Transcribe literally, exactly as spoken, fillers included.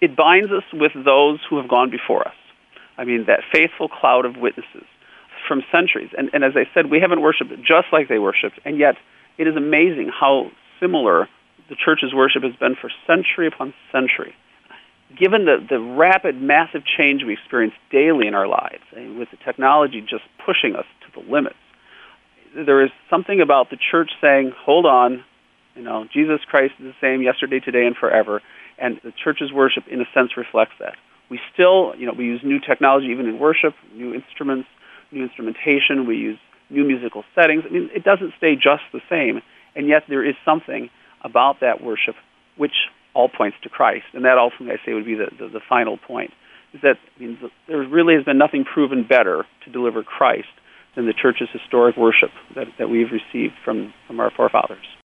It binds us with those who have gone before us. I mean, that faithful cloud of witnesses from centuries. And, and as I said, we haven't worshipped just like they worshipped, and yet it is amazing how similar the church's worship has been for century upon century. Given the, the rapid, massive change we experience daily in our lives, and with the technology just pushing us to the limits, there is something about the church saying, hold on, you know, Jesus Christ is the same yesterday, today, and forever, and the church's worship, in a sense, reflects that. We still, you know, we use new technology even in worship, new instruments, new instrumentation, we use new musical settings. I mean, it doesn't stay just the same, and yet there is something about that worship which all points to Christ, and that ultimately, I say, would be the, the, the final point, is that I mean, there really has been nothing proven better to deliver Christ than the church's historic worship that, that we've received from, from our forefathers.